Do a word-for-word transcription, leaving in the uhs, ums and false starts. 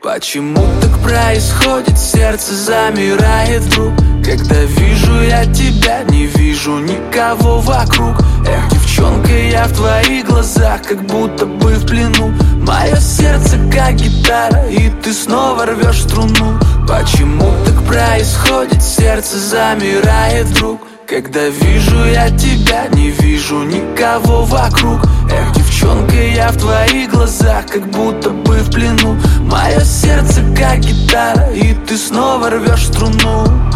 Почему так происходит? Сердце замирает вдруг, когда вижу я тебя, не вижу никого вокруг. Эх, девчонка, я в твоих глазах, как будто бы в плену. Мое сердце как гитара, и ты снова рвешь струну. Почему так происходит? Сердце замирает вдруг, когда вижу я тебя, не вижу никого вокруг. Эх, девчонка, я в твоих глазах, как будто бы в плену. Мое сердце как гитара, и ты снова рвешь струну.